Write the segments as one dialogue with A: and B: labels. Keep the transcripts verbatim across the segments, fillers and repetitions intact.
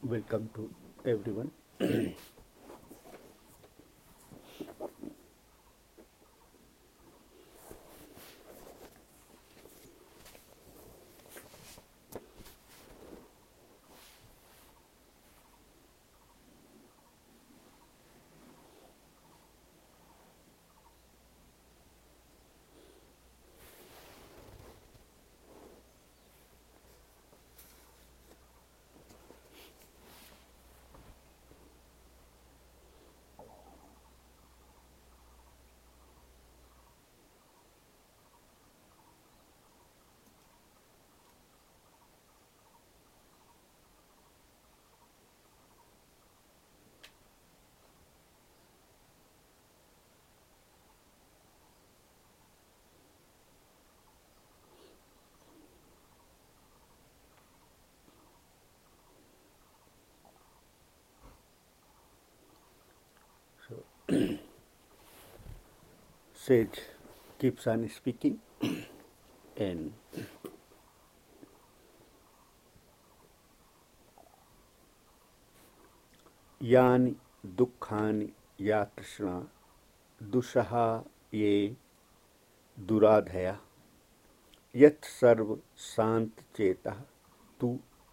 A: Welcome to everyone. So, Sage keeps on speaking, and यानि दुःखानि या तृष्णा दुषहा ये दुराधया यत् सर्व शांत चेतः तु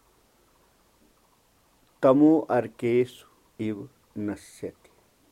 A: तमो अर्केषु इव नश्यति.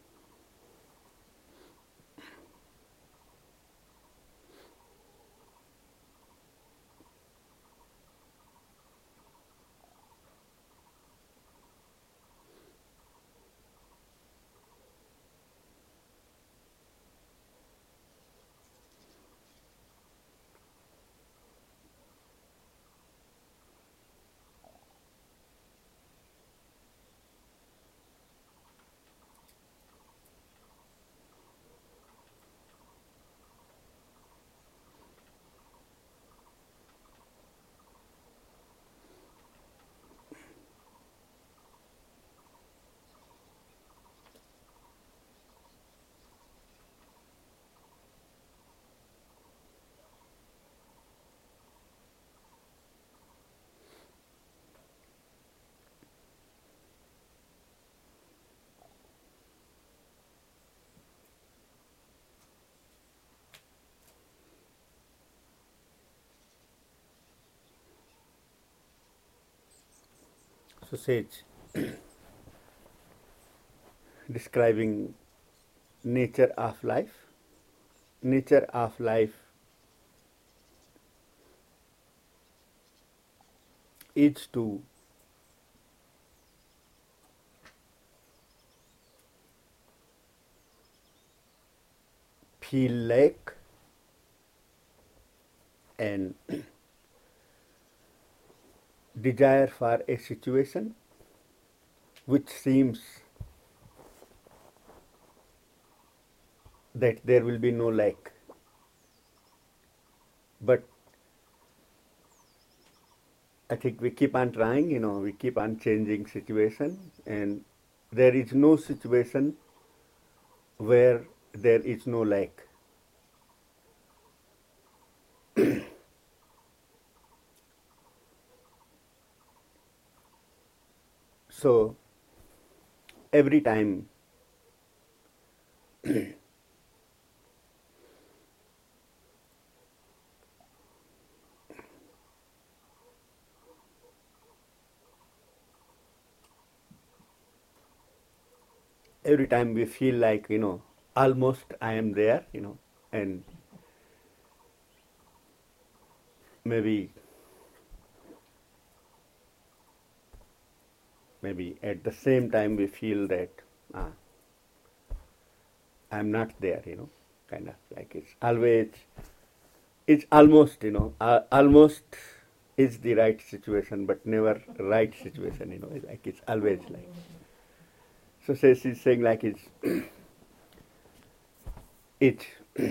A: So Sage describing nature of life. Nature of life is to feel like and desire for a situation which seems that there will be no lack, but I think we keep on trying, you know, we keep on changing situation, and there is no situation where there is no lack. So every time every time we feel like, you know, almost I am there, you know, and maybe maybe at the same time we feel that ah, I'm not there, you know, kind of like it's always, it's almost, you know, uh, almost is the right situation, but never right situation, you know, like it's always like. So say she's saying like it's, it,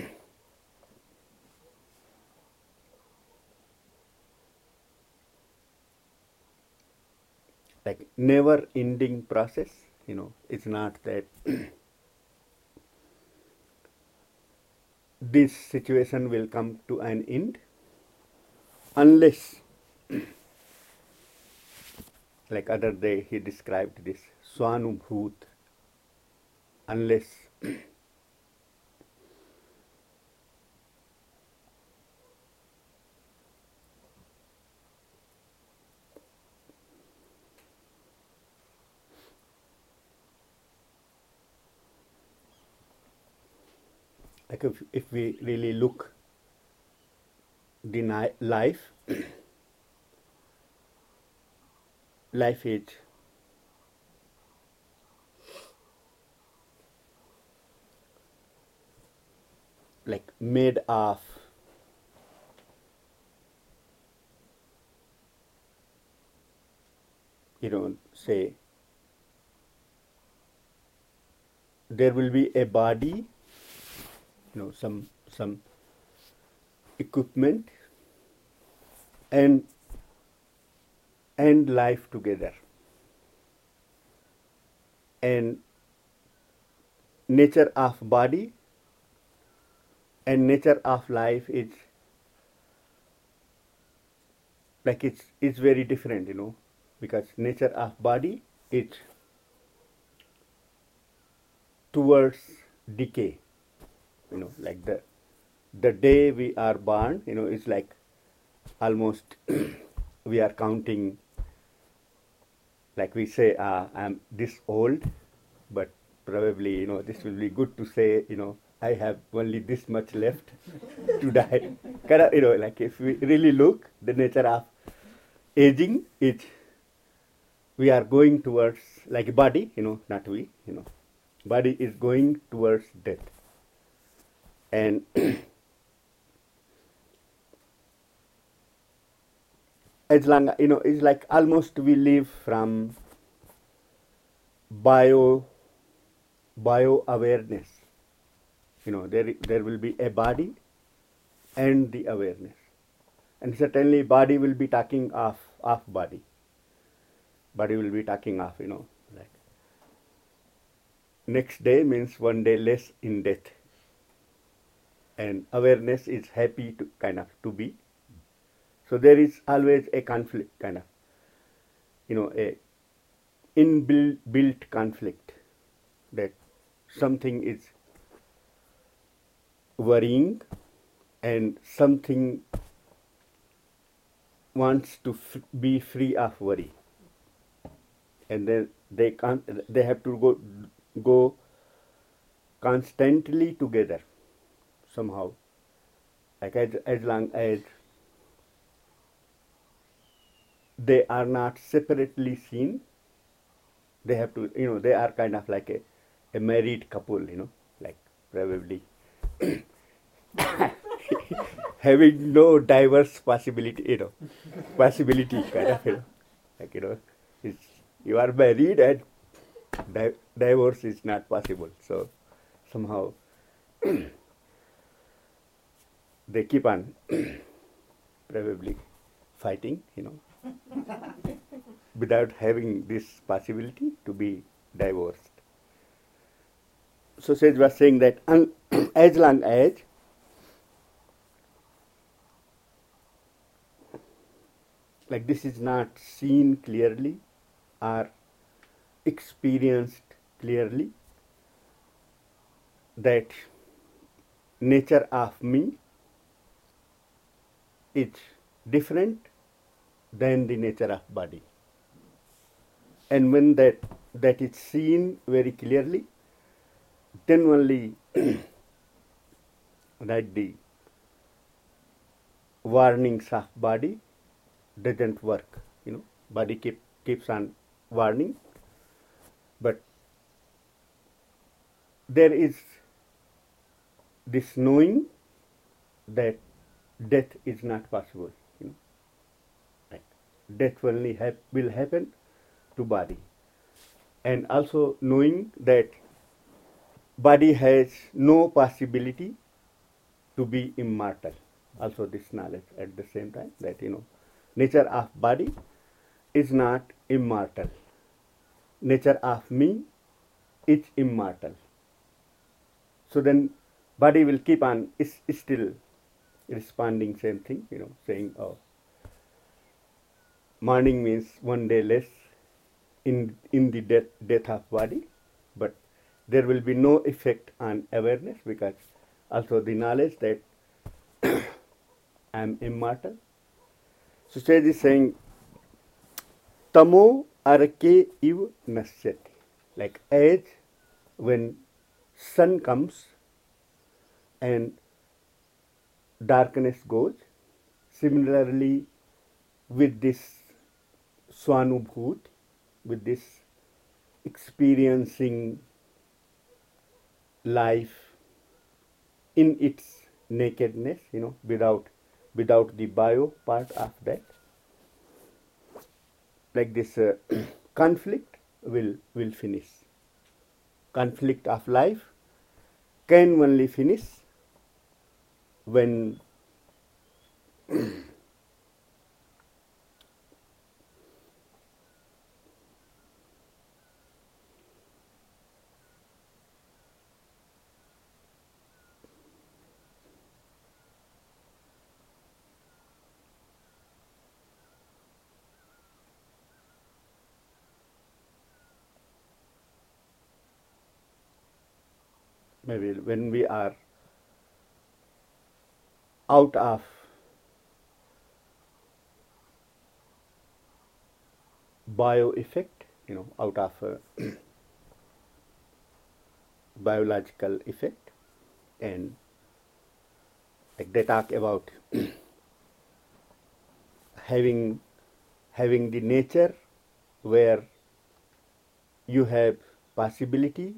A: like never ending process, you know, it's not that this situation will come to an end unless like other day he described this Swanubhut, unless like if, if we really look the ni- life, life is like made of you know say there will be a body, you know some some equipment and and life together, and nature of body and nature of life is like it's it's very different, you know because nature of body is towards decay, you know like the the day we are born, you know it's like almost we are counting, like we say, uh, I'm this old, but probably, you know, this will be good to say, you know, I have only this much left to die. Kind of, you know, like if we really look, the nature of aging is we are going towards, like body, you know, not we, you know, body is going towards death. And as long, you know, it's like almost we live from bio bio awareness. You know, there there will be a body and the awareness, and certainly body will be talking of of body. Body will be talking of, you know, like next day means one day less in death, and awareness is happy to kind of to be. So there is always a conflict, kind of, you know, a inbuilt built conflict that something is worrying and something wants to f- be free of worry, and then they can't, they have to go go constantly together somehow, like as, as long as they are not separately seen, they have to, you know they are kind of like a, a married couple, you know like probably having no diverse possibility, you know, possibility kind of, you know, like, you know, it's, you are married and di- divorce is not possible. So somehow they keep on probably fighting, you know, without having this possibility to be divorced. So Sage was saying that un- as long as like this is not seen clearly or experienced clearly, that nature of me is different than the nature of body. And when that that is seen very clearly, then only that the warnings of body doesn't work. You know, body keep, keeps on warning, but there is this knowing that death is not possible. You know, like death only hap- will happen to body, and also knowing that body has no possibility to be immortal. Also this knowledge at the same time that, you know, nature of body is not immortal. Nature of me is immortal. So then body will keep on is, is still responding same thing, you know, saying, oh, morning means one day less in in the death, death of body, but there will be no effect on awareness, because also the knowledge that I am immortal. So Sage is saying, Tamo arake iv nasyati. Like as when sun comes and darkness goes, similarly with this swanubhut, with this experiencing life in its nakedness, you know, without without the bio part of that, like this uh, conflict will will finish. Conflict of life can only finish when maybe when we are out of bio effect, you know, out of uh, biological effect, and like they talk about having having the nature where you have possibility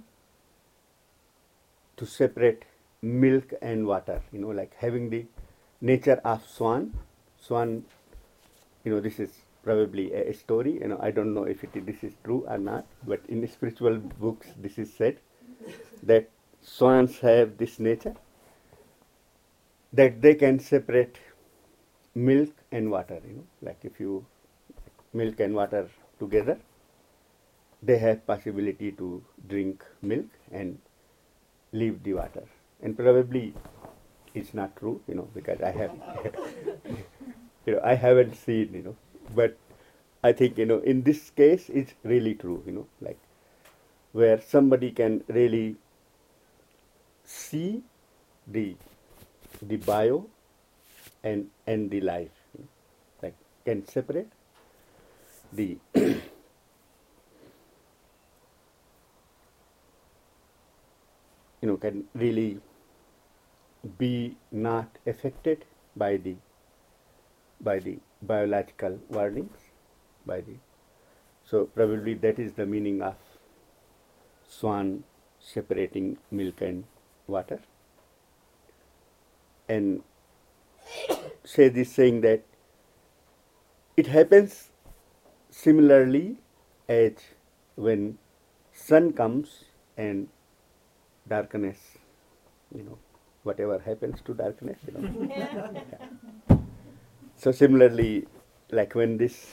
A: to separate milk and water, you know, like having the nature of swan. Swan, you know, this is probably a, a story, you know, I don't know if it, this is true or not, but in spiritual books this is said that swans have this nature that they can separate milk and water, you know, like if you milk and water together, they have possibility to drink milk and leave the water. And probably it's not true, you know, because I have, you know, I haven't seen, you know, but I think, you know, in this case it's really true, you know, like where somebody can really see the the bio and and the life, you know, like can separate the you know, can really be not affected by the by the biological warnings, by the so probably that is the meaning of swan separating milk and water. And say this saying that it happens similarly as when sun comes and darkness, you know, whatever happens to darkness, you know. Yeah. So similarly, like when this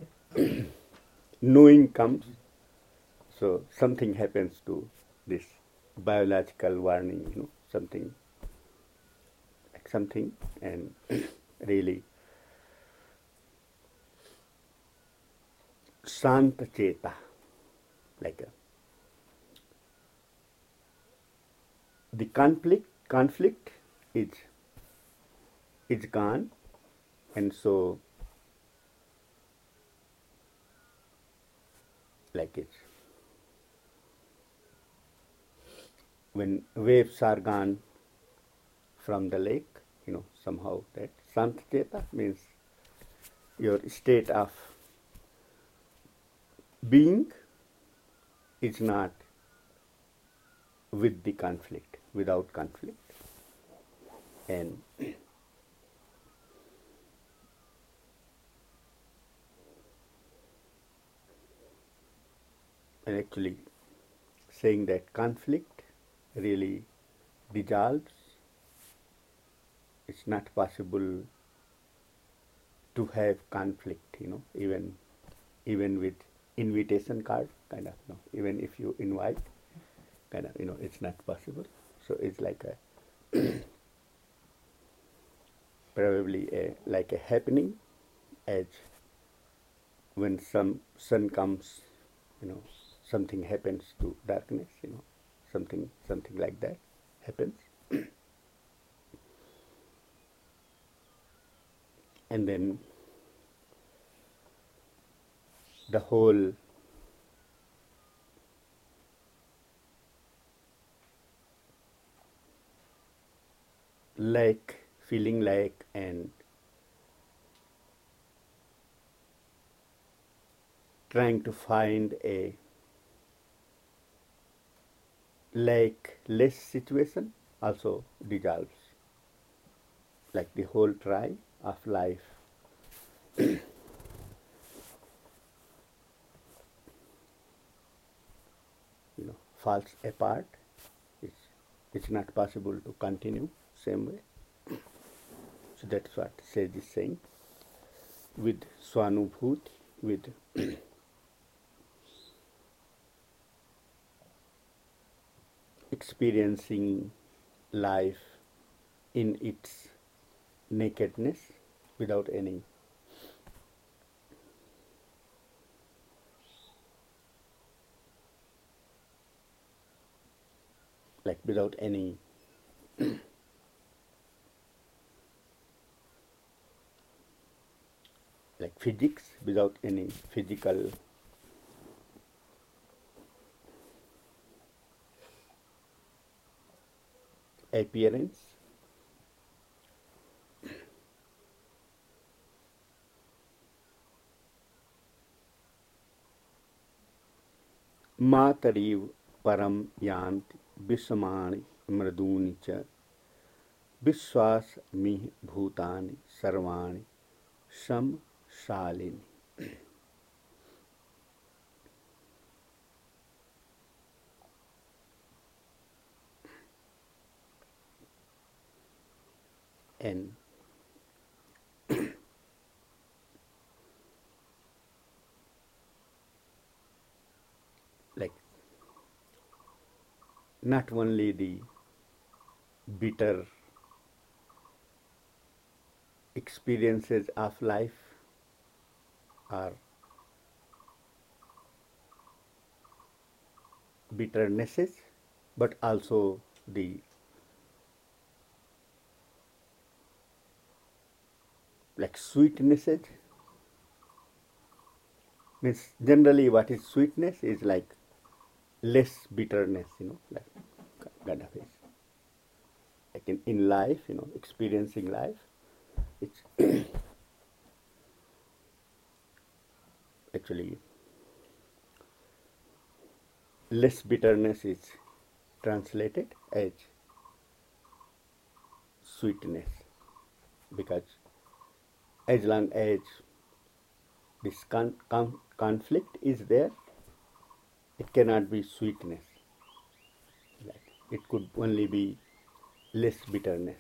A: knowing comes, so something happens to this biological warning, you know, something, like something, and really Santa Cheta, like a, the conflict conflict is is gone, and so like it's when waves are gone from the lake, you know, somehow that Santa Cheta means your state of being is not with the conflict, without conflict. And and actually saying that conflict really dissolves. It's not possible to have conflict, you know, even even with invitation card, kind of, you know, even if you invite, kind of, you know, it's not possible. So it's like a probably a like a happening as when some sun comes you know, something happens to darkness, you know, something something like that happens. And then the whole like feeling like and trying to find a like less situation also dissolves, like the whole try of life you know falls apart. It's it's not possible to continue same way. So that's what Sage is saying. With Swanubhuti, with experiencing life in its nakedness without any like without any like physics, without any physical appearance. मातरीव परम यान्ति विषमाणि मृदूनि च विश्वास मिह भूतानि सर्वाणि समशालिनी. And like not only the bitter experiences of life are bitternesses, but also the like sweetnesses. Means generally what is sweetness is like less bitterness, you know, like kind of is. Like in, in life, you know, experiencing life, it's actually less bitterness is translated as sweetness, because as long as this con- con- conflict is there, it cannot be sweetness. Like it could only be less bitterness.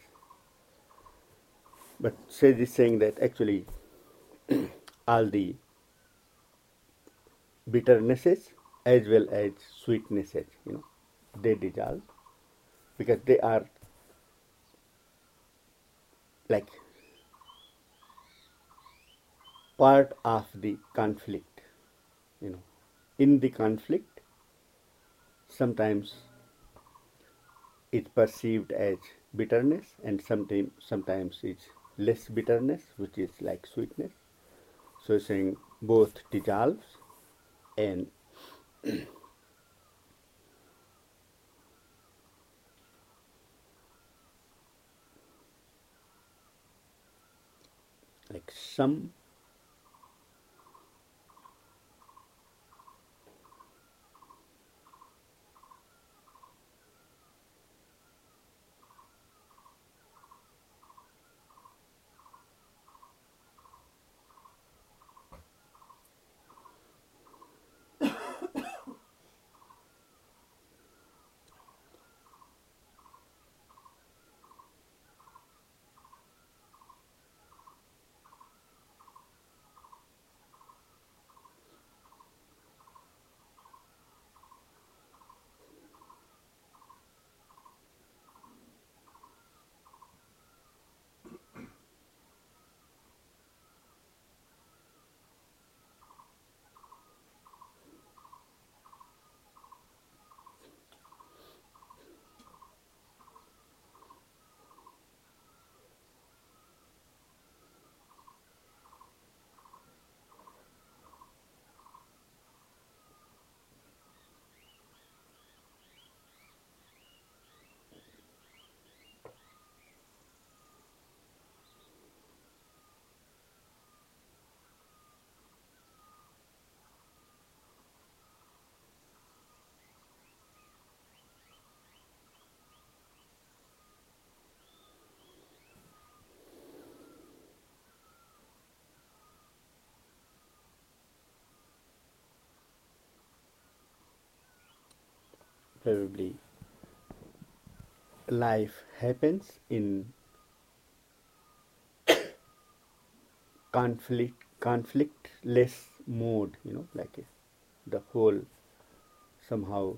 A: But Sage is saying that actually all the bitternesses as well as sweetnesses, you know, they dissolve because they are like part of the conflict. You know, in the conflict, sometimes it's perceived as bitterness, and sometimes sometimes it's less bitterness, which is like sweetness. So saying both dissolves and like some probably life happens in conflict conflictless mode, you know, like uh, the whole somehow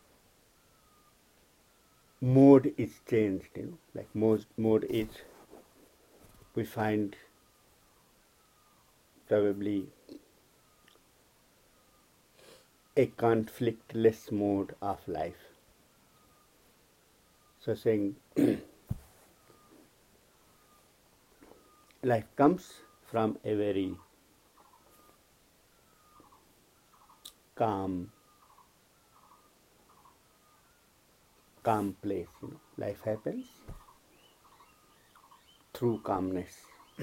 A: mode is changed, you know, like most mode is we find probably a conflictless mode of life. So saying life comes from a very calm calm place, you know. Life happens through calmness.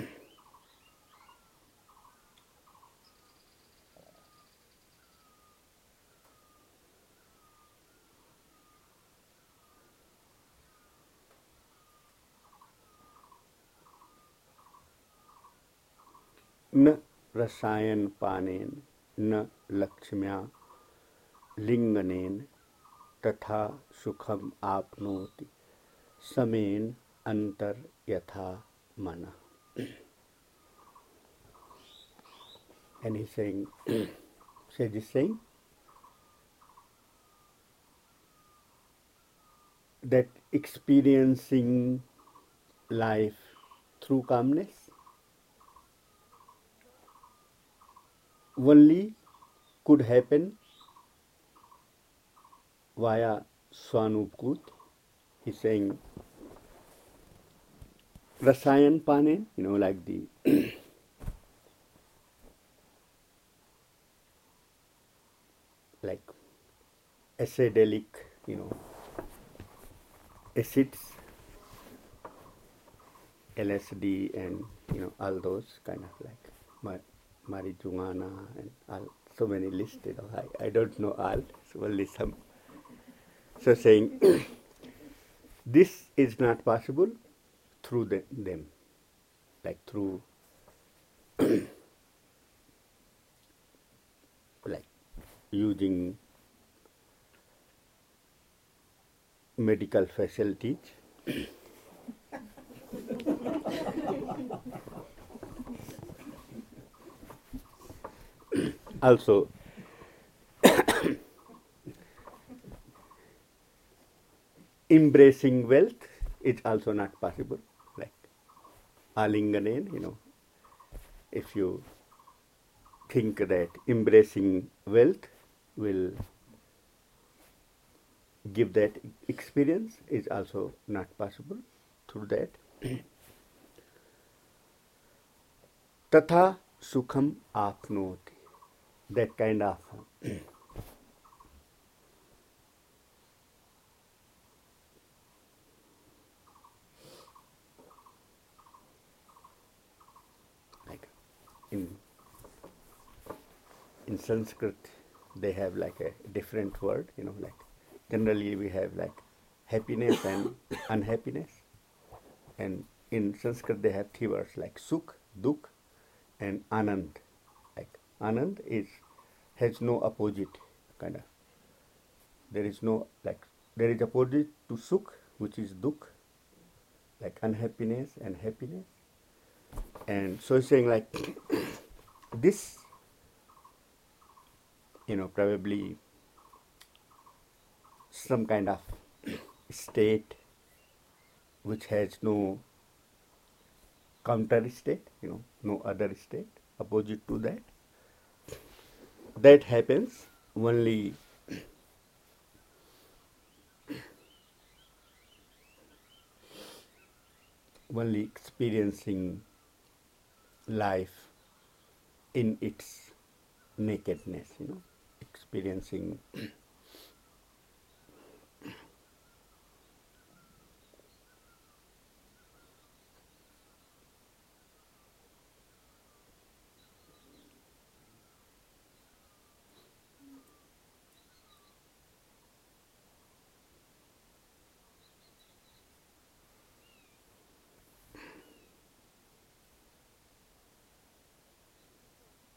A: न रसायन पानेन न लक्ष्म्या लिंगनेन तथा सुखम आपनोति समेन अंतर यथा mana. And he's saying, Sage is saying that experiencing life through calmness only could happen via Swanupkut. He's saying Rasayan Panen, you know, like the like acidelic, you know, acids, L S D, and you know all those kind of like mar- marijuana and all, so many lists. You know, I, I don't know all, so only some. So saying this is not possible through the, them, like through like using medical facilities. Also, embracing wealth is also not possible. Like alinganen, you know, if you think that embracing wealth will give that experience is also not possible through that. Tatha sukham apnoti. That kind of like in in Sanskrit they have like a different word, you know, like generally we have like happiness and unhappiness. And in Sanskrit they have three words like sukh, dukh, and anand. Like anand is has no opposite kind of. There is no like there is opposite to sukh, which is dukh, like unhappiness and happiness. And so it's saying like this, you know, probably some kind of state which has no counter state, you know, no other state opposite to that. That happens only only experiencing life in its nakedness, you know, experiencing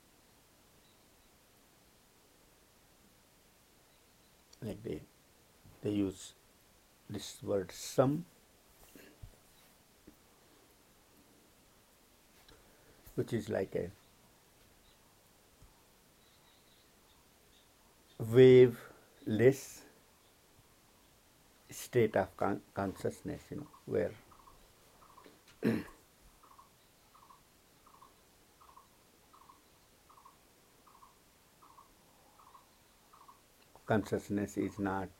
A: like the they use this word sum, which is like a waveless state of con- consciousness, you know, where consciousness is not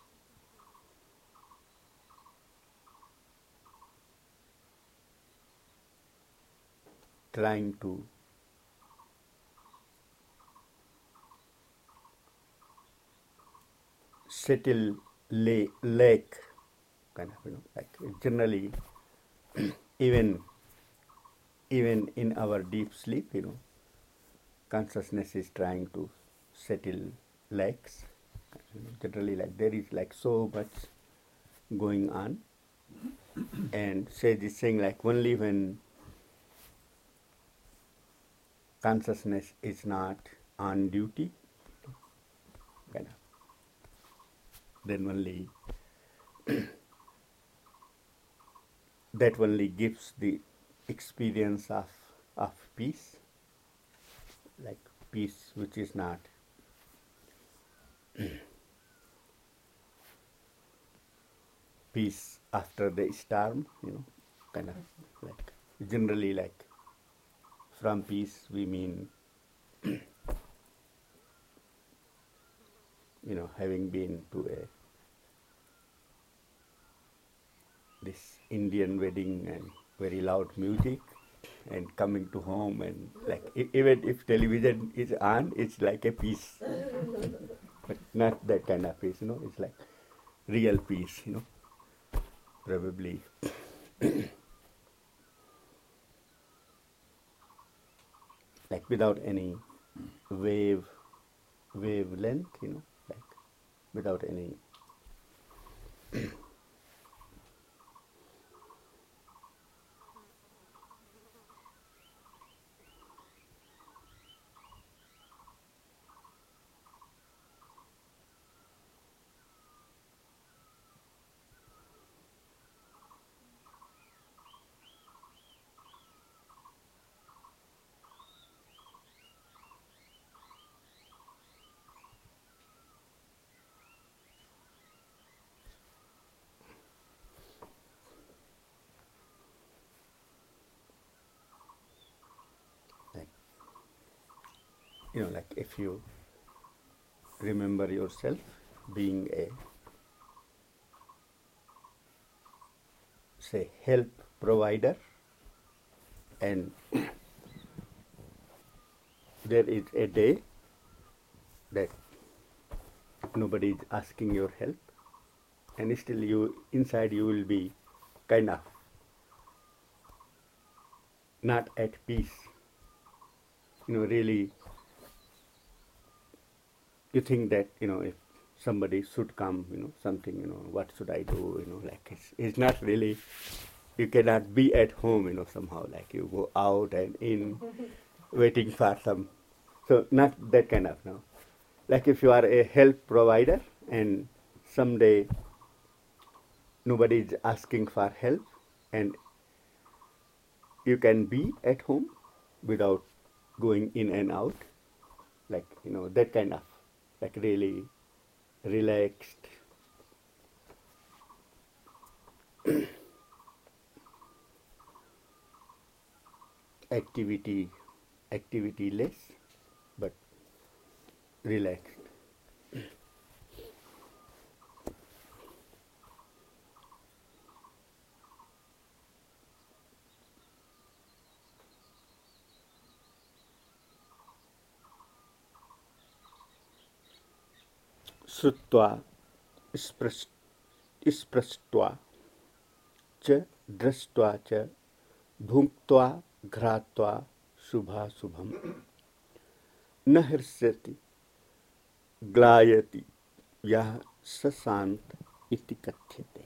A: trying to settle lay, lake, kind of, you know, like generally, even even in our deep sleep, you know, consciousness is trying to settle lakes. You know, generally, like there is like so much going on, and say this thing like only when consciousness is not on duty, kind of, then only that only gives the experience of of peace, like peace which is not peace after the storm, you know, kind of like generally like from peace we mean you know, having been to a this Indian wedding and very loud music and coming to home and like e- even if television is on, it's like a peace, but not that kind of peace, you know, it's like real peace, you know, probably like without any wave wavelength, you know, like without any like, you know, like if you remember yourself being a say help provider, and there is a day that nobody is asking your help, and still you inside you will be kind of not at peace, you know, really you think that, you know, if somebody should come, you know, something, you know, what should I do, you know, like it's, it's not really, you cannot be at home, you know, somehow, like you go out and in waiting for some, so not that kind of, no, like if you are a help provider and someday nobody is asking for help and you can be at home without going in and out, like, you know, that kind of like really relaxed activity, activity less but relaxed. श्रुत्वा स्पृश स्पृष्ट्वा च दृष्ट्वा च भुक्त्वा घ्रात्वा शुभाशुभम् न हृष्यति ग्लायति यः स शान्त इति कथ्यते.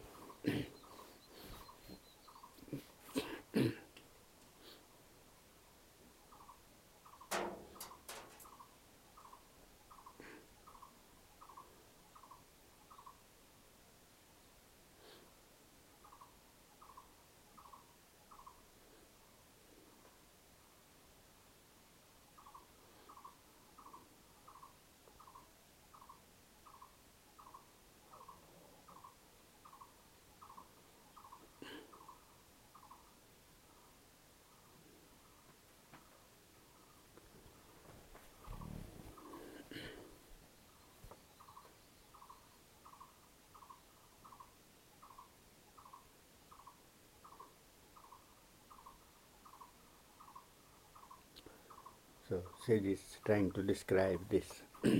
A: So Sage is trying to describe this.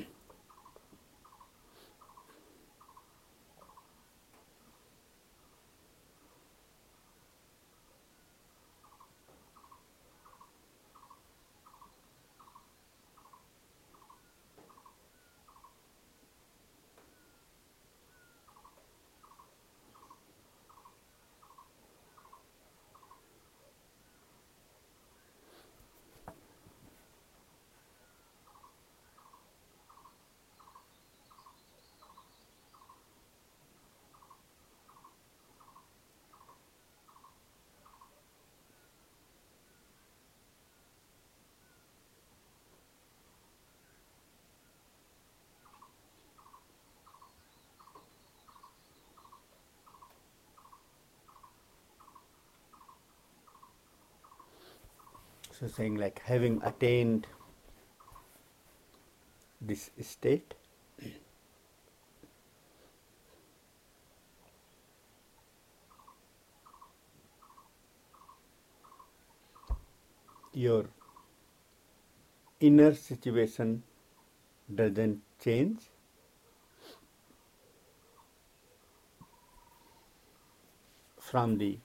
A: So saying like having attained this state, your inner situation doesn't change, from the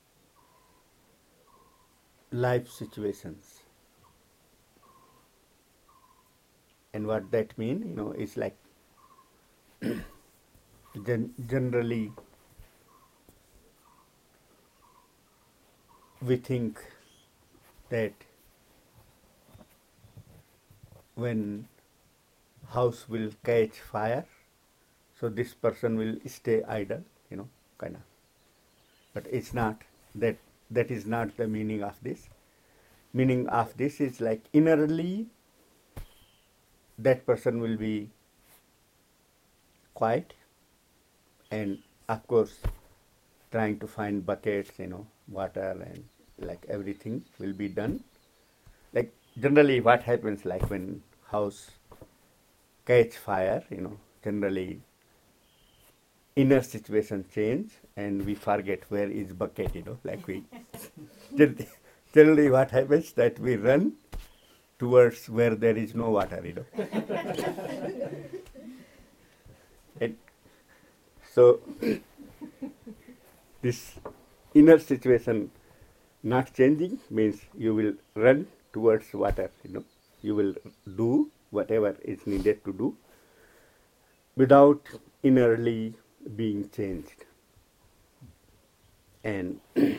A: life situations. And what that mean, you know, is like gen- generally we think that when house will catch fire, so this person will stay idle, you know, kind of. But it's not that. That is not the meaning of this. Meaning of this is like innerly that person will be quiet, and of course trying to find buckets, you know, water, and like everything will be done. Like generally what happens, like when house catch fire, you know, generally inner situation change and we forget where is bucket, you know, like we gen- generally what happens that we run towards where there is no water, you know. And so this inner situation not changing means you will run towards water, you know. You will do whatever is needed to do without innerly being changed. And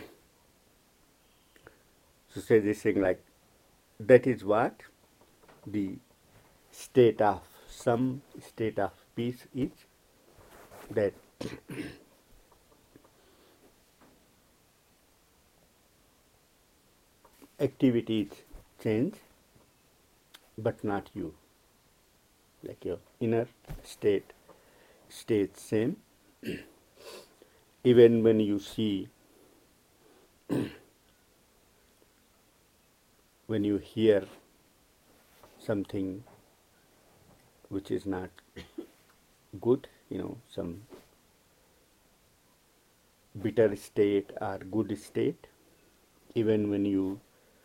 A: so say this thing like that is what the state of some state of peace is, that activities change but not you, like your inner state stays same. Even when you see, when you hear something which is not good, you know, some bitter state or good state, even when you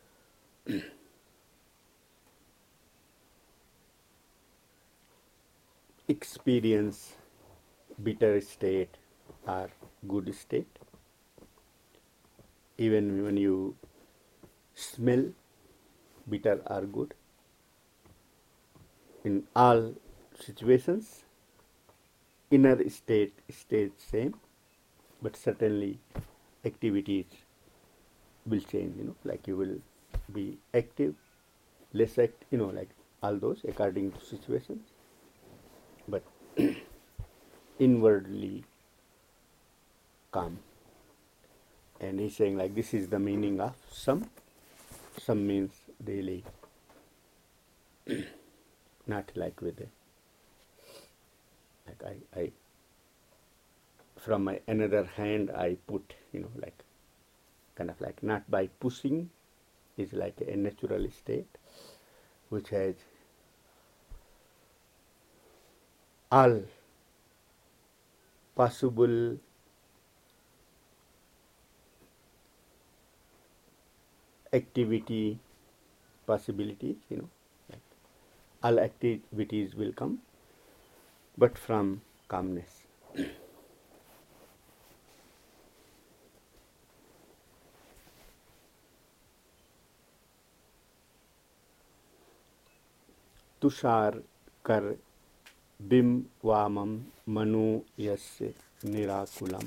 A: experience bitter state or good state, even when you smell bitter or good, in all situations inner state stays same, but certainly activities will change, you know, like you will be active, less act, you know, like all those according to situations, but inwardly calm. And he's saying like this is the meaning of some. Some means really not like with the, like I, I from my another hand I put, you know, like kind of like not by pushing, is like a natural state which has all possible activity possibilities, you know, like all activities will come, but from calmness. Tushar कर बिम वामम मनु यस्य निराकुलम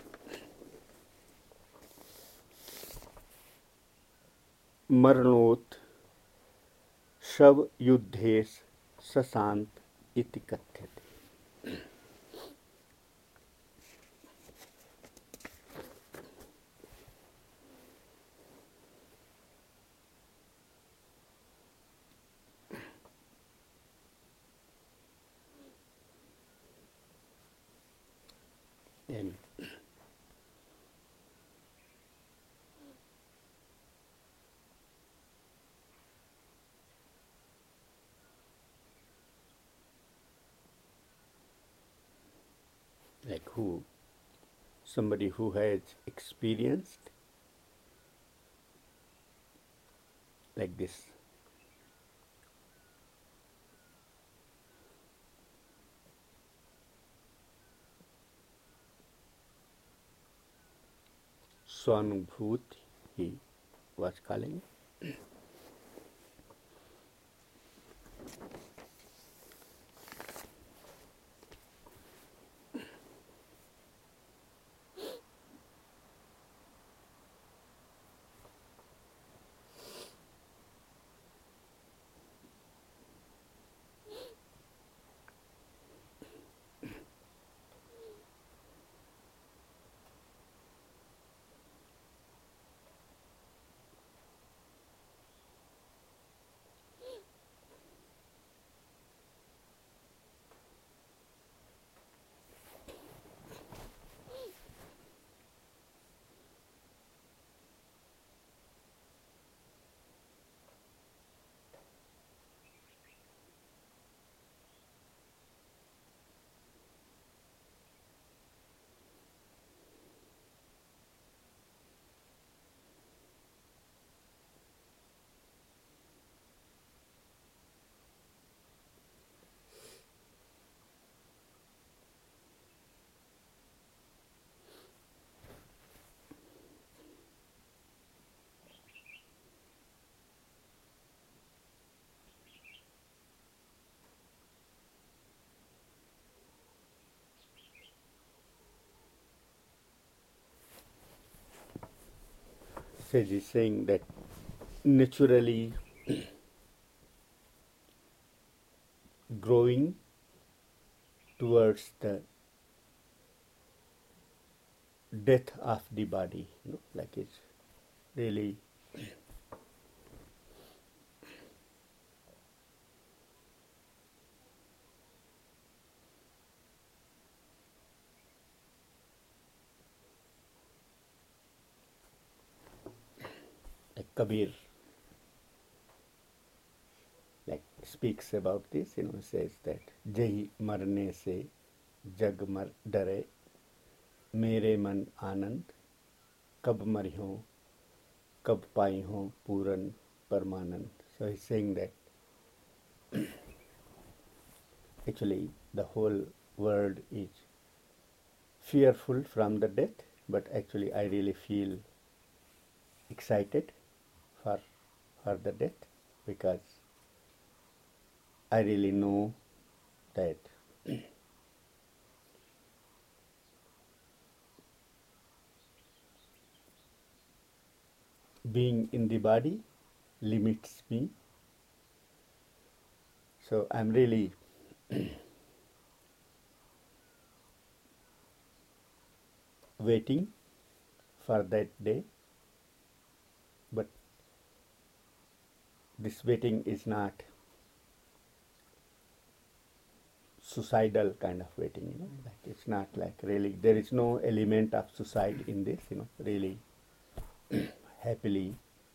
A: मरणोत शव युद्धेस सशांत इति कथ्यते. And like who, somebody who has experienced like this Swanubhuti, he was calling. Sage is saying that naturally growing towards the death of the body, you know, like it's really like Kabir like speaks about this, you know, says that Jahi marne se jag mar dare मेरे मन आनंद कब मरी हो कब पाई हो पूरन परमानंद. So he's saying that actually the whole world is fearful from the death, but actually I really feel excited for for the death because I really know that being in the body limits me. So I'm really waiting for that day, but this waiting is not suicidal kind of waiting, you know, like it's not like really, there is no element of suicide in this, you know, really happily.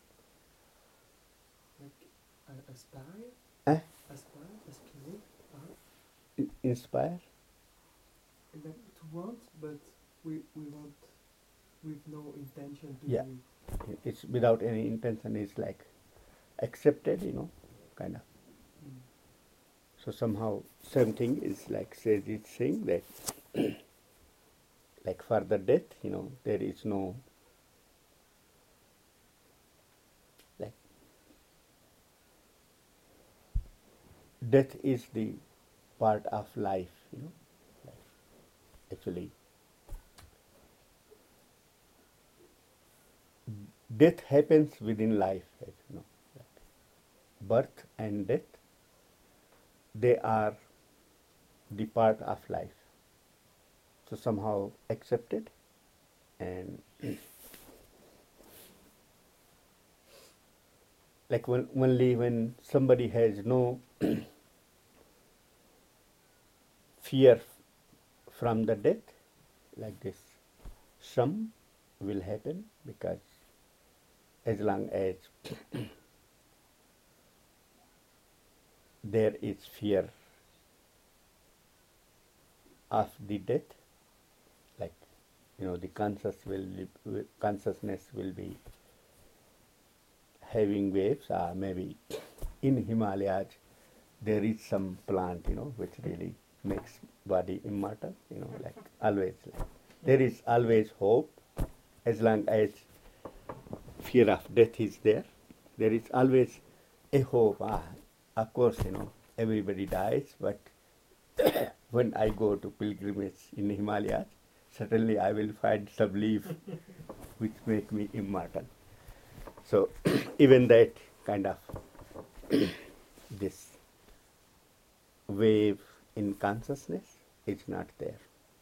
B: Like uh, aspire?
A: Eh?
B: Aspire? Aspire? Uh,
A: In- inspire?
B: like to want, but we, we want with no intention to
A: Yeah.
B: do it.
A: It's without any intention, it's like accepted, you know, kind of.
B: Mm.
A: So somehow same thing is like says it's saying that like further death, you know, there is no like death is the part of life, you know. Like actually death happens within life, right, you know. Like birth and death, they are the part of life. So somehow accepted and like when only when somebody has no fear from the death, like this some will happen, because as long as there is fear of the death, like you know the conscious will consciousness will be having waves, or maybe in Himalayas there is some plant, you know, which really makes body immortal, you know, like always. Like, there is always hope as long as fear of death is there. There is always a hope. Ah, of course, you know, everybody dies, but when I go to pilgrimage in Himalayas, certainly I will find some leaf which make me immortal. So even that kind of this wave in consciousness is not there.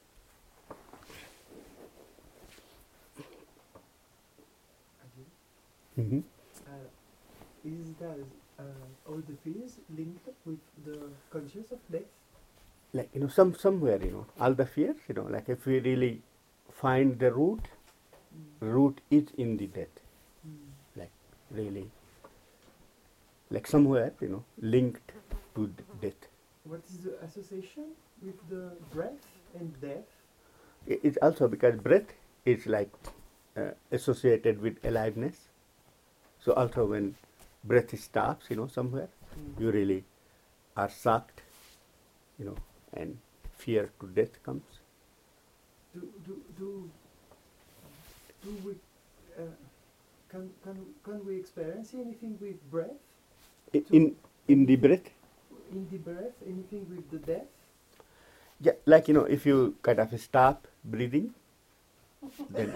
A: Mm-hmm.
B: Uh, is that uh, all the fears linked with the conscious of death?
A: Like you know, some somewhere you know, all the fears, you know, like if we really find the root,
B: Mm.
A: root is in the death,
B: Mm.
A: like really, like somewhere you know, linked to d- death.
B: What is the association with the breath and death?
A: I- It's also because breath is like uh, associated with aliveness. So also when breath stops, you know, somewhere,
B: Mm.
A: you really are shocked, you know, and fear to death comes.
B: Do do do do we uh, can can can we experience anything with breath?
A: I-
B: To
A: In in the
B: anything
A: breath,
B: in the breath? Anything with the death?
A: yeah, like you know, if you kind of stop breathing, then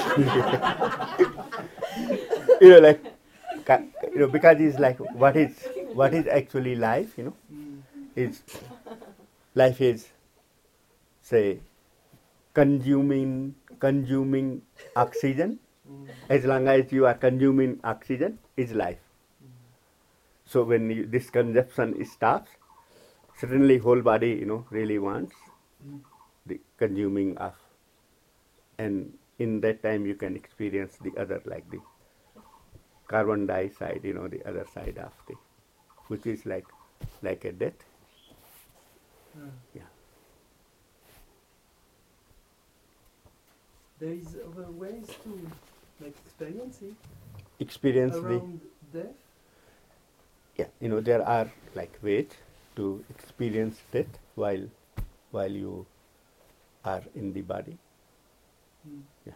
A: you know, like ca- you know, because it's like what is what is actually life, you know,
B: Mm.
A: is life is say consuming consuming oxygen.
B: Mm.
A: As long as you are consuming oxygen, is life.
B: Mm.
A: So when you, this consumption stops, certainly whole body, you know, really wants the consuming of, and in that time you can experience the other, like the carbon dioxide, you know, the other side of the, which is like like a death.
B: Ah.
A: Yeah.
B: There is other ways to like experience it
A: Experience the,
B: around death.
A: yeah, you know, there are like ways to experience death while while you are in the body.
B: Mm.
A: Yeah.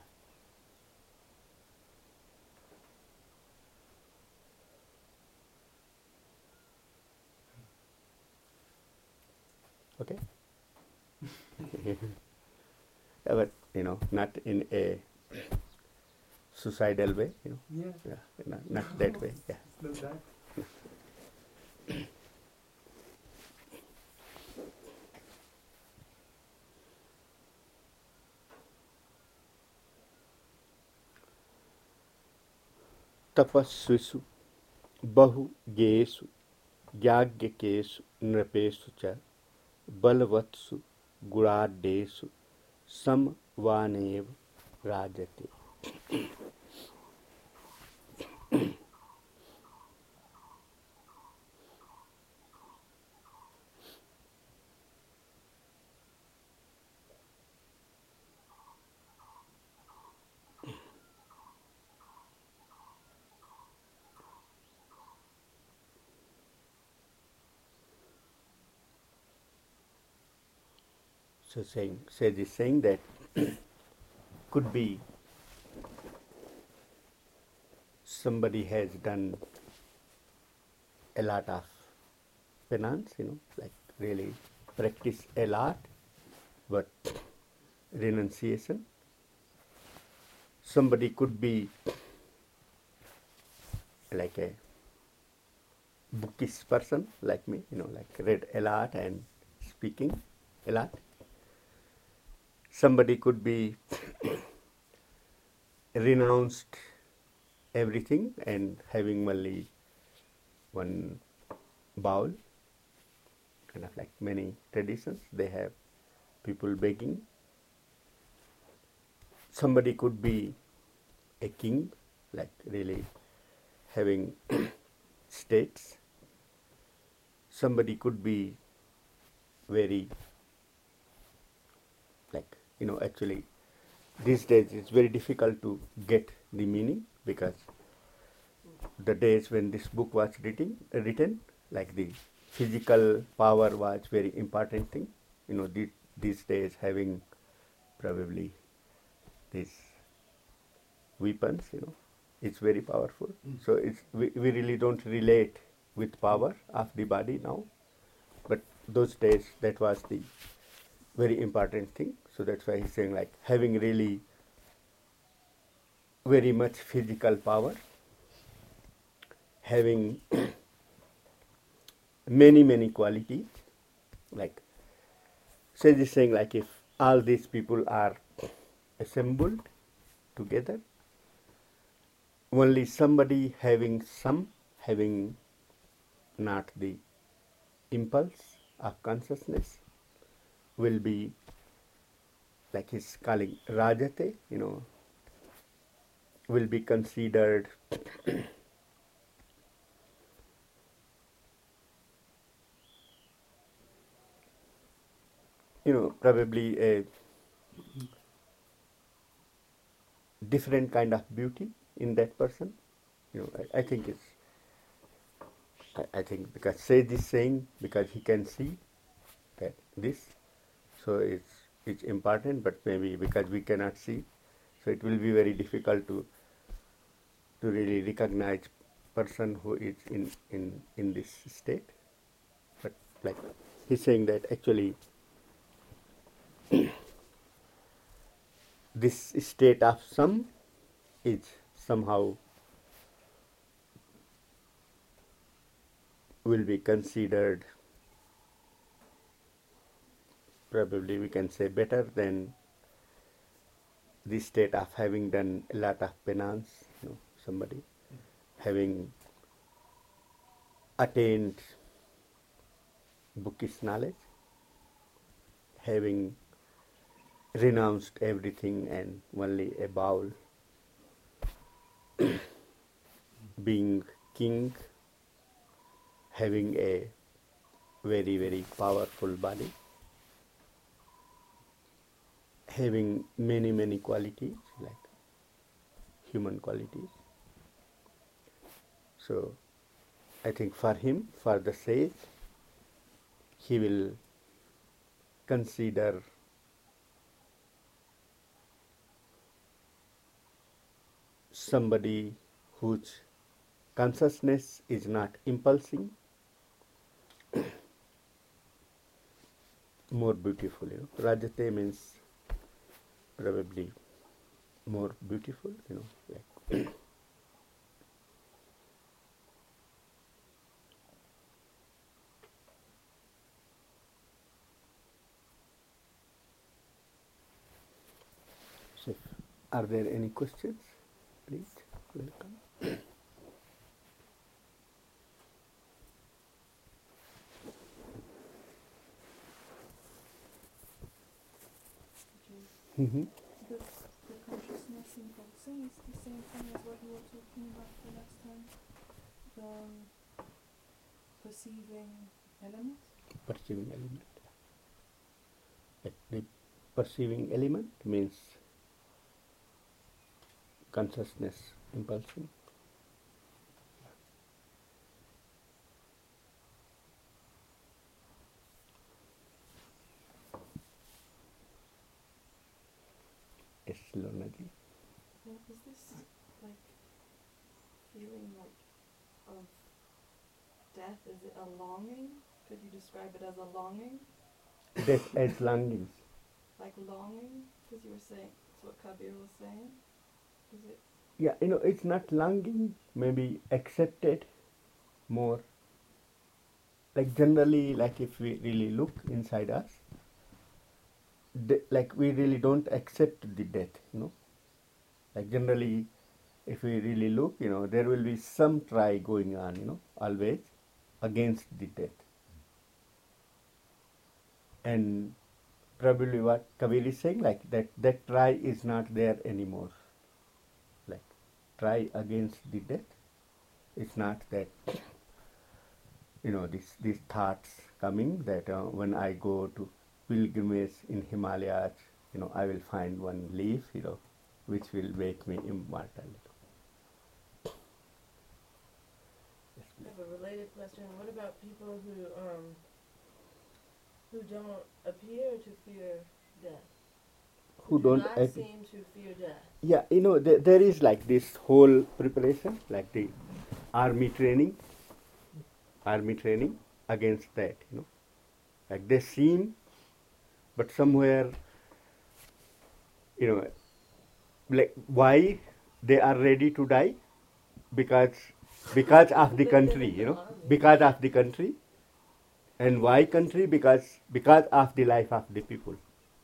A: Okay. Yeah, but you know, not in a suicidal way, you know.
B: Yeah.
A: Yeah, not, not that way. Yeah.
B: It's not that.
A: तपस्विषु बहु गेषु याज्ञकेषु नृपेषु च बलवत्सु गुणाढ्येषु समवानेव राजते. So saying, Sage is saying that could be somebody has done a lot of penance, you know, like really practice a lot, but renunciation. Somebody could be like a bookish person like me, you know, like read a lot and speaking a lot. Somebody could be renounced everything and having only one bowl, kind of like many traditions. They have people begging. Somebody could be a king, like really having states. Somebody could be very, like, you know, actually these days it's very difficult to get the meaning, because the days when this book was written, written like the physical power was very important thing. You know, the, these days having probably these weapons, you know, it's very powerful. Mm. So it's we, we really don't relate with power of the body now, but those days that was the very important thing. So that's why he's saying like having really very much physical power, having many many qualities, like Sage is saying like if all these people are assembled together, only somebody having some, having not the impulse of consciousness will be, like he's calling Rajate, you know, will be considered you know, probably a different kind of beauty in that person. You know, I, I think it's, I, I think because Sage is saying, because he can see that this, so it's, it's important, but maybe because we cannot see, so it will be very difficult to, to really recognize person who is in, in, in this state. But like he's saying that actually this state of some is somehow will be considered, probably we can say, better than the state of having done a lot of penance, you know, somebody having attained bookish knowledge, having renounced everything and only a bowl, being king, having a very very powerful body, having many many qualities like human qualities. So I think for him, for the sage, he will consider somebody whose consciousness is not impulsing more beautiful. You know, Rajate means probably more beautiful. You know, like so. Are there any questions? Please, welcome. Mm-hmm.
C: The, the consciousness impulsing is the same thing as what you were talking about the last time. The um, perceiving element.
A: Perceiving element. Like the perceiving element means consciousness impulsing. Lonaji.
C: Well, is this like feeling like of death? Is it a longing? Could you describe it as a longing?
A: Death as longings.
C: Like longing? Because you were saying, that's what Kabir was saying. Is it?
A: Yeah, you know, it's not longing, maybe accepted more. Like generally, like if we really look inside us, de- like we really don't accept the death, you know. Like generally, if we really look, you know, there will be some try going on, you know, always against the death. And probably what Kabir is saying, like that, that try is not there anymore. Like try against the death, it's not that, you know, this, these thoughts coming that uh, when I go to pilgrimage in Himalayas, you know, I will find one leaf, you know, which will make me immortal.
D: I have a related question. What about people who um who don't appear to fear death?
A: Who
D: do
A: don't
D: not
A: ap-
D: seem to fear death?
A: Yeah, you know, there, there is like this whole preparation, like the army training, army training against that, you know. Like they seem, but somewhere, you know, like why they are ready to die? Because because of the country, you know, because of the country. And why country? Because because of the life of the people.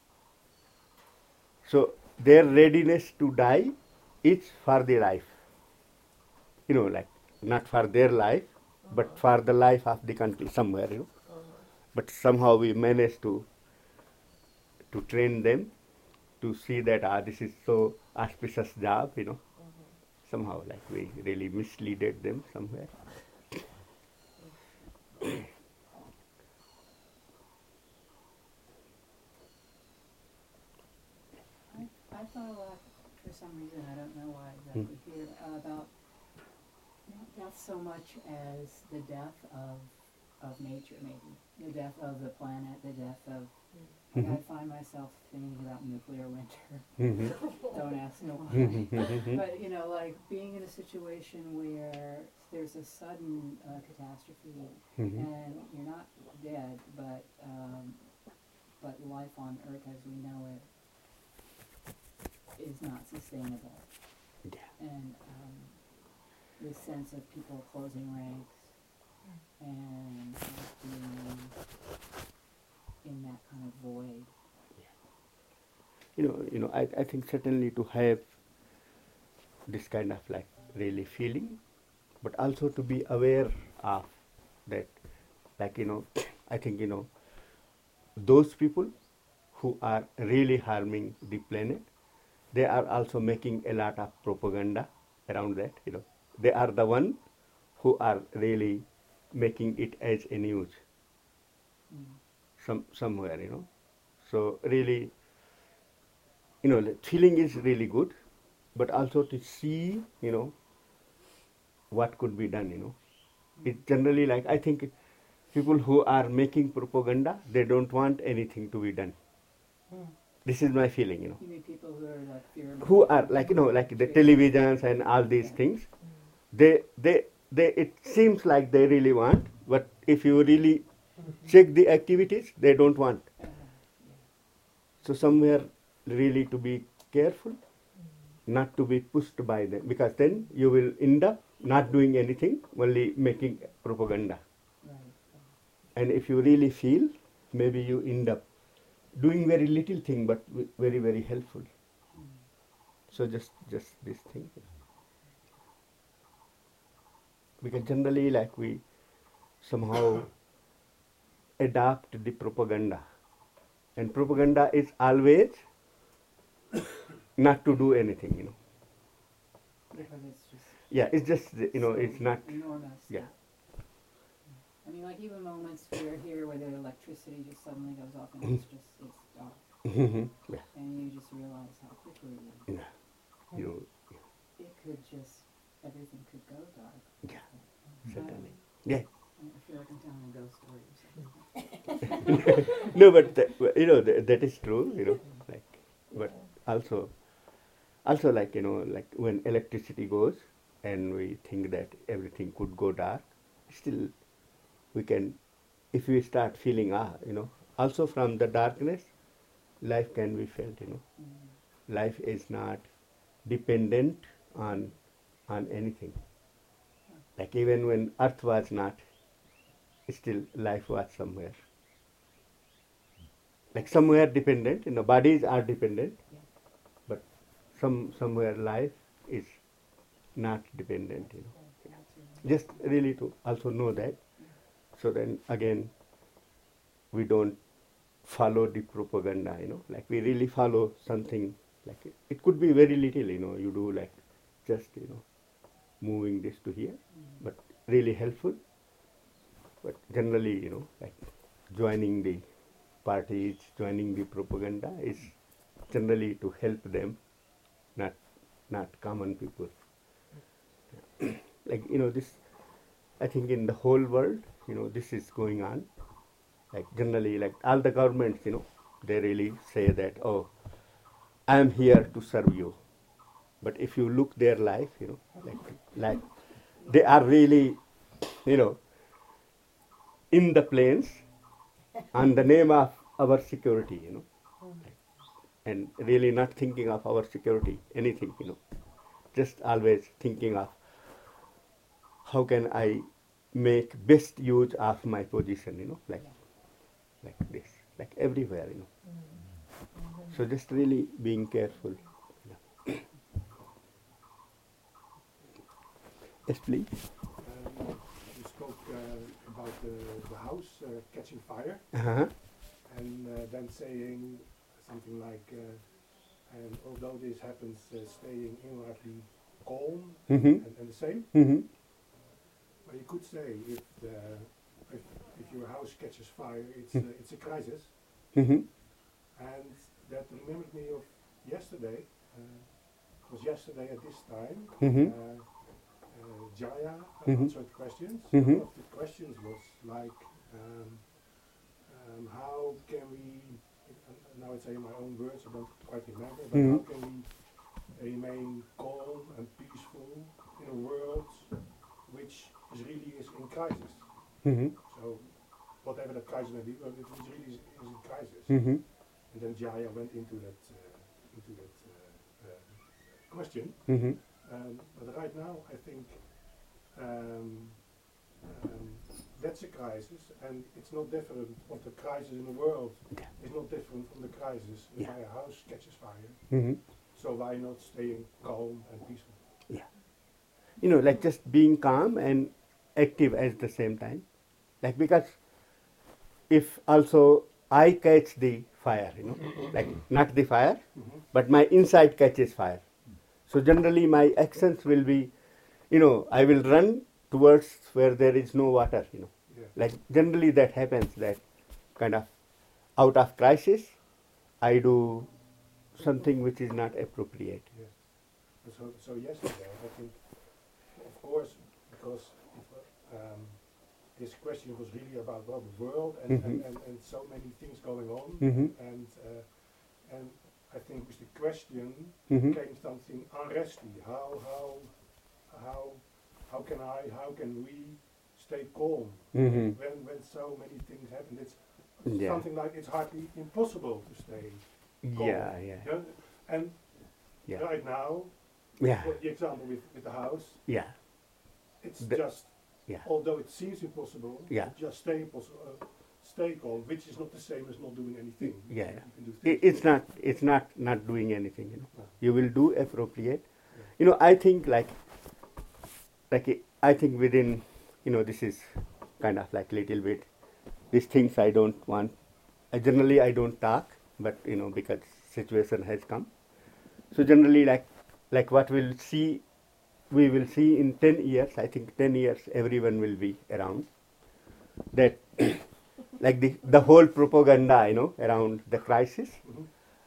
A: So their readiness to die is for the life. You know, like not for their life,
D: Uh-huh.
A: but for the life of the country somewhere, you know.
D: Uh-huh.
A: But somehow we manage to to train them to see that ah, this is so auspicious job, you know.
D: Uh-huh.
A: Somehow like we really misleaded them somewhere.
E: I, I thought a lot, for some reason, I don't know why exactly here, uh, about not death so much as the death of, of nature maybe, the death of the planet, the death of, like I find myself thinking about nuclear winter.
A: Mhm.
E: Don't ask me why. But, you know, like being in a situation where there's a sudden uh, catastrophe
A: Mhm.
E: and you're not dead, but um, but life on Earth as we know it is not sustainable.
A: Yeah.
E: And um, this sense of people closing ranks and uh, being in that kind of void.
A: You know, you know, I, I think certainly to have this kind of like really feeling, but also to be aware of that, like, you know, I think, you know, those people who are really harming the planet, they are also making a lot of propaganda around that, you know. They are the one who are really making it as a news
E: Mm.
A: some somewhere, you know. So really, you know, the feeling is really good, but also to see, you know, what could be done, you know. It's generally like, I think people who are making propaganda, they don't want anything to be done. This is my feeling, you know.
E: You mean people who are like fear
A: Who are like, you know, like the televisions and all these things, they, they, they, it seems like they really want, but if you really check the activities, they don't want.
E: Uh,
A: So somewhere really to be careful, not to be pushed by them, because then you will end up not doing anything, only making propaganda.
E: right.
A: And if you really feel, maybe you end up doing very little thing, but w- very, very helpful.
E: Mm.
A: So just, just this thing. Because generally, like we somehow adapt the propaganda. And propaganda is always not to do anything, you know.
E: Because it's just
A: Yeah, it's just, you know,
E: so
A: it's not,
E: enormous.
A: yeah.
E: I mean, like even moments we're here where the electricity just suddenly goes off and it's just it's dark,
A: yeah,
E: and you just realize how quickly
A: yeah, you,
E: it could just everything could go dark.
A: yeah,
E: Um,
A: certainly. Yeah.
E: I feel like I'm telling a ghost story or something.
A: No, but, that, you know, that, that is true, you know, like, but also, Also, like, you know, like when electricity goes and we think that everything could go dark, still we can, if we start feeling, ah, you know, also from the darkness, life can be felt, you know.
E: Mm.
A: Life is not dependent on on anything. Like even when earth was not, still life was somewhere. Like somewhere dependent, you know, bodies are dependent,
E: Yeah.
A: but some somewhere life is not dependent, you know.
E: Yeah, that's really-
A: Just really to also know that, so then again we don't follow the propaganda, you know, like we really follow something, like it, it could be very little, you know, you do like just, you know, moving this to here,
E: Mm.
A: but really helpful. But generally, you know, like joining the parties, joining the propaganda is generally to help them, not not common people. Like, you know, this, I think in the whole world, you know, this is going on. Like generally, like all the governments, you know, they really say that, oh, I am here to serve you. But if you look their life, you know, like like they are really, you know, in the planes on the name of our security, you know, and really not thinking of our security, anything, you know, just always thinking of how can I make best use of my position, you know, like like this, like everywhere, you know. So just really being careful. Yeah. Yes, please.
F: Um, you spoke uh, about the, the house uh, catching fire
A: Uh-huh.
F: and uh, then saying something like, uh, and although this happens, uh, staying inwardly calm
A: Mm-hmm.
F: and, and the same.
A: Mm-hmm.
F: Well, you could say if, the, if, if your house catches fire, it's, uh, it's a crisis.
A: Mm-hmm.
F: And that reminded me of yesterday. Uh, it was yesterday at this time.
A: Mhm.
F: Uh, uh, Jaya
A: Mhm.
F: answered questions.
A: Mhm.
F: One of the questions was like, um, um, how can we, uh, now I say in my own words, I don't quite remember, but
A: Mhm.
F: how can we remain calm and peaceful in a world which is really is in crisis?
A: Mm-hmm.
F: So whatever that crisis may be, but it is really is, is in crisis.
A: Mm-hmm.
F: And then Jaya went into that uh, into that uh, uh, question.
A: Mm-hmm.
F: Um, but right now, I think um, um, that's a crisis, and it's not different. Of the crisis in the world is not different from the crisis if
A: Yeah.
F: my house catches fire.
A: Mm-hmm.
F: So why not staying calm and peaceful?
A: Yeah. You know, like just being calm and active at the same time. Like because if also I catch the fire, you know, like not the fire,
F: Mm-hmm.
A: but my inside catches fire. So generally my actions will be, you know, I will run towards where there is no water, you know.
F: Yeah.
A: Like generally that happens, that kind of out of crisis, I do something which is not appropriate.
F: Yes. And So, so yesterday, I think, of course, because if, um, this question was really about well, the world and, and,
A: Mhm.
F: and, and so many things going on,
A: Mhm.
F: and uh, and I think with the question
A: Mhm.
F: came something unresty. How how how how can I how can we stay calm
A: Mhm.
F: when when so many things happen? It's
A: Yeah.
F: something like it's hardly impossible to stay calm.
A: Yeah, yeah,
F: Yeah? And
A: yeah,
F: right now,
A: yeah,
F: for the example with, with the house,
A: yeah,
F: it's
A: The-
F: just,
A: yeah,
F: although it seems impossible,
A: Yeah.
F: just stay impossible, uh, stay calm, which is not the same as not doing anything.
A: yeah, yeah.
F: You can do
A: I-
F: things.
A: It's not, it's not not doing anything, you know.
F: No.
A: You will do appropriate.
F: Yeah.
A: You know, I think like, like I- I think within, you know, this is kind of like little bit, these things I don't want. I generally I don't talk, but you know, because situation has come. So generally like, like what we'll see, we will see in ten years, I think ten years everyone will be around. That like the, the whole propaganda, you know, around the crisis,
F: Mhm.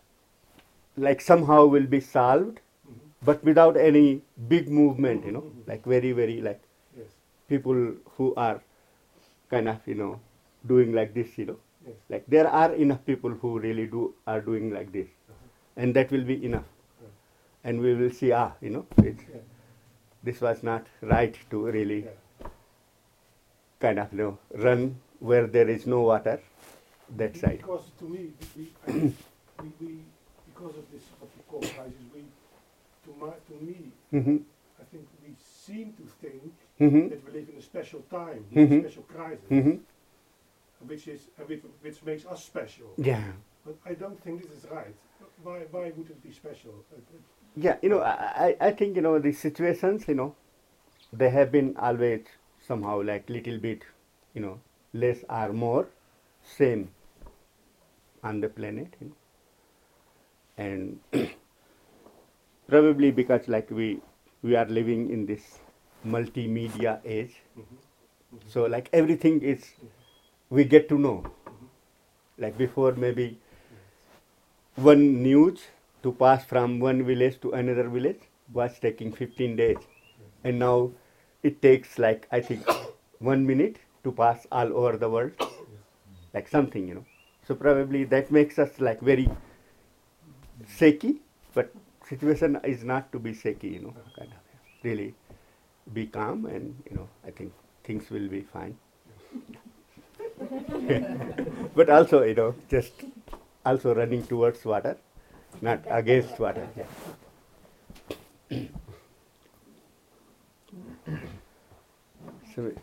A: like somehow will be solved,
F: Mhm.
A: but without any big movement, you know,
F: Mhm.
A: like very, very like
F: Yes,
A: people who are kind of, you know, doing like this, you know,
F: yes.
A: like there are enough people who really do, are doing like this,
F: Uh-huh.
A: and that will be enough.
F: Right.
A: and we will see, ah, you know, it's,
F: Yeah.
A: this was not right to really
F: Yeah.
A: kind of, you know, run where there is no water, that
F: Be-
A: side.
F: Because to me, we, I think we, we, because of this, what we call crisis, we, to my, to me,
A: Mm-hmm.
F: I think we seem to think
A: Mm-hmm.
F: that we live in a special time,
A: Mhm.
F: a special crisis,
A: Mm-hmm.
F: which is, uh, which, which makes us special.
A: Yeah.
F: But I don't think this is right. Why, why would it be special? Uh, uh,
A: Yeah, you know, I, I I think, you know, the situations, you know, they have been always somehow like little bit, you know, less or more same on the planet, you know. And probably because like we we are living in this multimedia age,
F: mhm, mhm,
A: so like everything is
F: mhm,
A: we get to know.
F: mhm.
A: Like before, maybe one news to pass from one village to another village was taking fifteen days, and now it takes like I think one minute to pass all over the world, like something, you know. So probably that makes us like very shaky, but situation is not to be shaky, you know. Kind of really be calm, and you know I think things will be fine. But also, you know, just also running towards water, not against water. Yeah. So,
C: Uh, do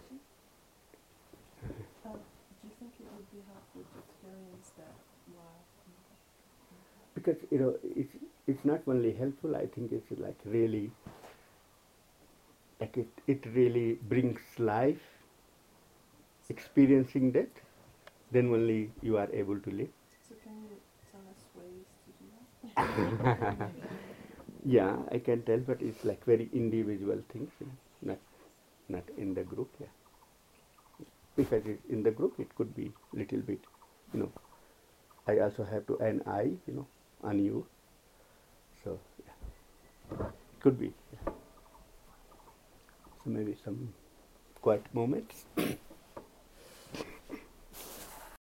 C: you think it would be helpful to experience that while?
A: because you know, it's it's not only helpful. I think it's like really, like it it really brings life. Experiencing that, then only you are able to live.
C: So can you tell us ways to do that?
A: Yeah, I can tell, but it's like very individual things, you know, not not in the group. Yeah, if it is in the group, it could be little bit, you know. I also have to an eye, you know, on you. So yeah, could be. Yeah. So maybe some quiet moments.